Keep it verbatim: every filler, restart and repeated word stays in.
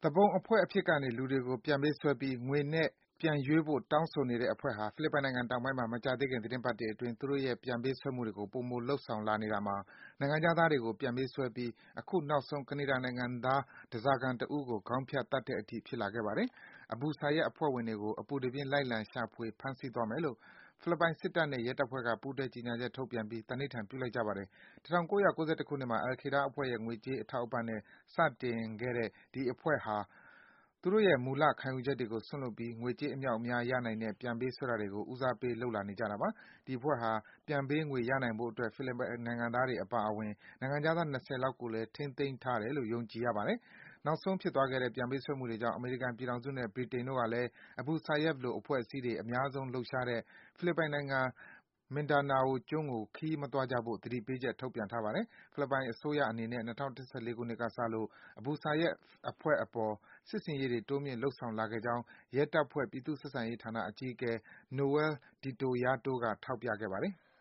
သူပုန်အဖွဲ့အဖြစ်ကနေ လူတွေကို ပြန်ပေးဆွဲပြီး ငွေနဲ့ပြန်ရွေးဖို့ တောင်းဆိုနေတဲ့အဖွဲ့ဟာ ဖိလစ်ပိုင်နိုင်ငံတောင်ပိုင်းမှာ မကြာသေးခင် သီတင်းပတ်တွေအတွင်း သူတို့ရဲ့ ပြန်ပေးဆွဲမှုတွေကို ပိုမို လုပ်ဆောင်လာနေတာမှာ နိုင်ငံခြားသားတွေကို ပြန်ပေးဆွဲပြီး အခုနောက်ဆုံး ကနေဒါနိုင်ငံသား ဓားစာခံတဦးကို ခေါင်းဖြတ်သတ်တဲ့အထိ ဖြစ်လာခဲ့ပါတယ်။ Abu Sayyaf အဖွဲ့ဝင်တွေကို အပူတပြင်း လိုက်လံ ရှာဖွေ ဖမ်းဆီးသွားမယ်လို့ ဖိလစ်ပိုင်စစ်တပ်နဲ့ ရဲတပ်ဖွဲ့က ပူးတွဲ ကြေညာချက်ထုတ်ပြန်ပြီး သန္နိဋ္ဌာန် ပြုလိုက်ကြပါတယ်။ ၁၉၉၁ ခုနှစ်မှာ al-Qaida အဖွဲ့ရဲ့ ငွေကြေးအထောက်အပံ့နဲ့ စတင်ခဲ့တဲ့ ဒီအဖွဲ့ဟာ သူတို့ရဲ့ မူလ ခံယူချက်တွေကို စွန့်လွှတ်ပြီး ငွေကြေး အမြောက်အများ ရနိုင်တဲ့ ပြန်ပေးဆွဲတာတွေကို ဦးစားပေး လုပ်လာနေကြတာပါ။ ဒီအဖွဲ့ဟာ ပြန်ပေးငွေ ရနိုင်ဖို့အတွက် ဖိလစ်ပိုင်နိုင်ငံသားတွေ အပါအဝင် နိုင်ငံခြားသား ၂၀ လောက်ကိုလည်း ထိန်းသိမ်းထားတယ်လို့ ယုံကြည်ရပါတယ်။ နောက်ဆုံး ဖြစ်သွားခဲ့တဲ့ ပြန်ပေးဆွဲမှုတွေကြောင့် အမေရိကန်ပြည်ထောင်စုနဲ့ ဗြိတိန်တို့ကလည်း Abu Sayyaf လို အဖွဲ့အစည်းတွေ အများဆုံး လှုပ်ရှားတဲ့ ဖိလစ်ပိုင်နိုင်ငံ Mindanao ကျွန်းကို ခရီးမသွားကြဖို့ သတိပေးချက် ထုတ်ပြန်ထားပါတယ်။ ဖိလစ်ပိုင်အစိုးရအနေနဲ့ ၂၀၁၄ ခုနှစ်ကစလို့ Abu Sayyaf အဖွဲ့အပေါ် စစ်ဆင်ရေးတွေ တိုးမြှင့် လုပ်ဆောင်လာခဲ့ကြောင်း ရဲတပ်ဖွဲ့ ပြည်သူ့ဆက်ဆံရေးဌာန အကြီးအကဲ Noel De Toyato က ထောက်ပြခဲ့ပါတယ်။